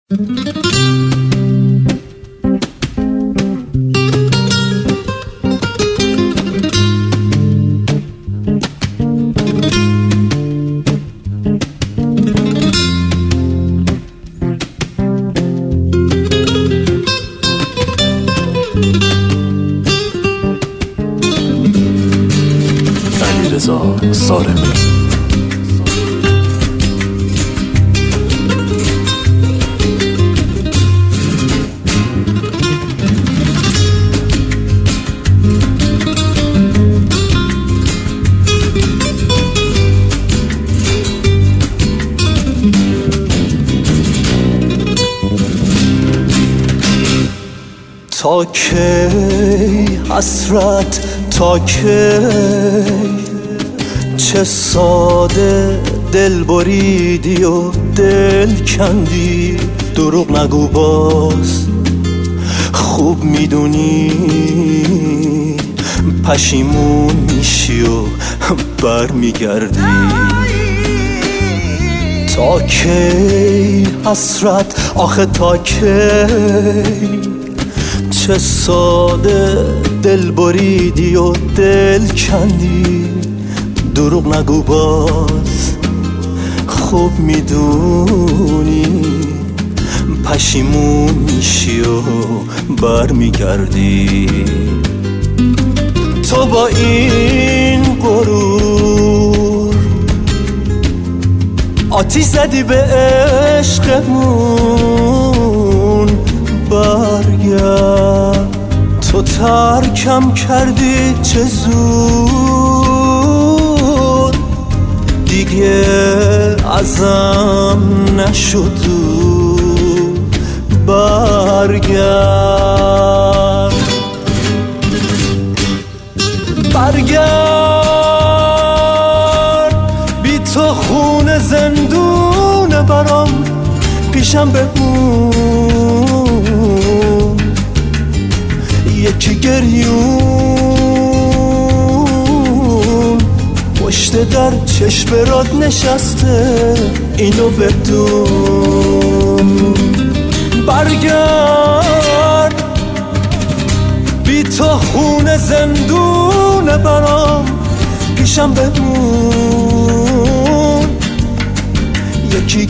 علیرضا سارمی. تا کی حسرت، تا کی چه ساده دل بریدی و دل کندی. دروغ نگو باز، خوب میدونی پشیمون میشی و بر میگردی. تا کی حسرت، آخه تا کی چه ساده دل بریدی و دل کندی. دروغ نگو باز، خوب میدونی پشیمون میشی و بر میگردی. تو با این غرور آتیش زدی به عشقمون. برگرد، تو ترکم کردی چه زود. دیگه ازم نشد، برگرد. برگرد، بی تو خون زندون برام پیشم بمون. یکی گریون پشت در چشم راد نشسته، اینو بدون. برگرد، بی تو خون زندون برام پیشم بمون. یکی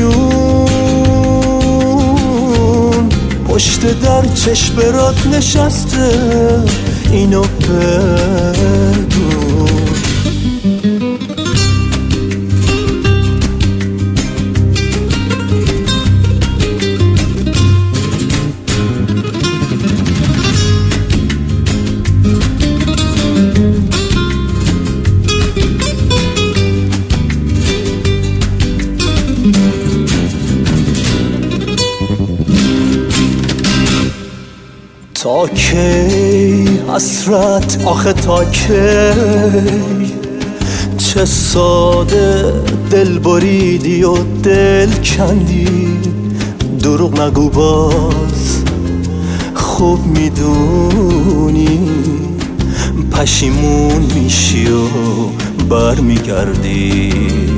گریون پشت در چشم راد نشسته، اینو بدون. تا کی حسرت، آخه تا کی چه ساده دل بریدی و دل کندی. دروغ نگو باز، خوب میدونی پشیمون میشی و بر میگردی.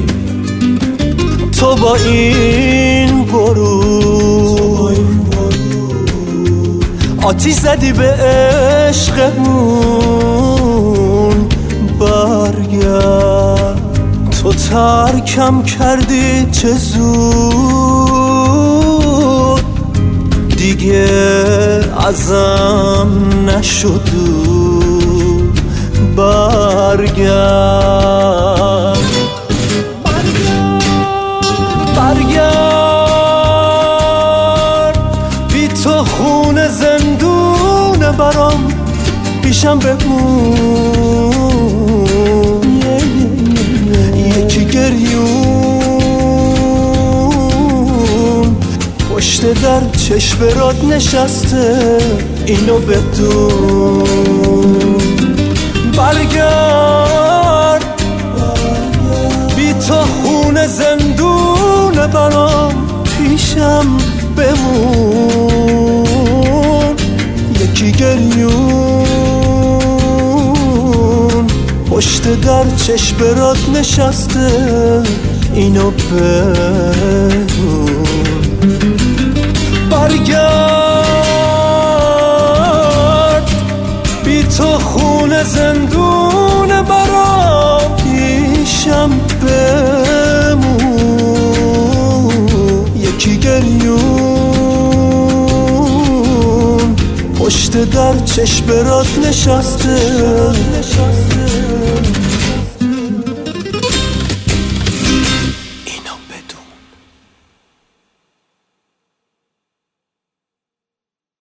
تو با این غرور آتیش زدی به عشقمون. برگرد، تو ترکم کردی چه زود. دیگه ازم نشد، برگرد. برگرد، بی تو خون زندون برام پیشم بمون. یکی گریون پشت در چشم راد نشسته، اینو بدون. برگرد، بی تو خون زندون برام پیشم بمون. یکی گریون پشت در چشم راد نشسته، اینو بدون. برگرد، بی تو خون زندون برایشم بمون. یکی گریون پشت در چشم برات نشسته،